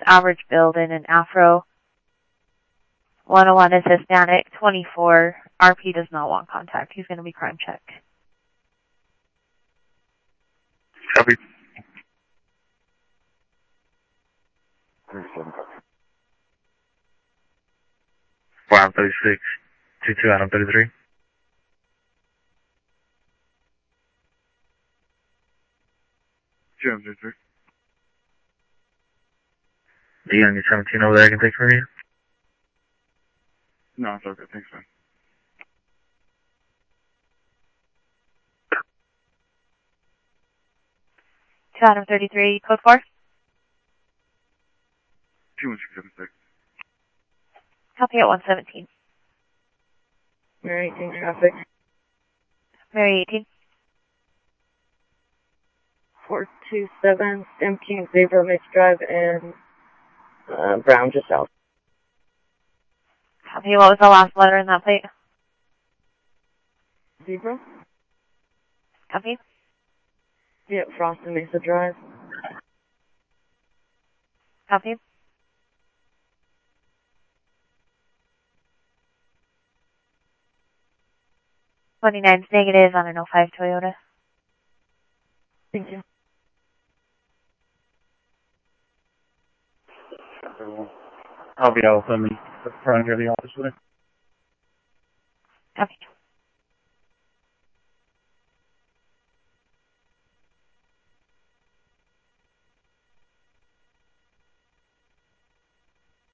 average build in an Afro. 101 is Hispanic, 24. RP does not want contact. He's going to be crime checked. Copy. 536, 22 Adam 33. Jim 33. Do you got any 17 over there I can take from you? No, it's okay. Thanks, man. To Adam 33, code 4. 21676. Copy at 117. Mary 18 traffic. Mary 18. 427 Stem King Zebra Mix Drive and Brown just south. Copy, what was the last letter in that plate? Zebra? Copy. Yep, Frost and Mesa Drive. Copy. $29's negative on an 05 Toyota. Thank you. I'll be able to send me the front of the office with it. Copy.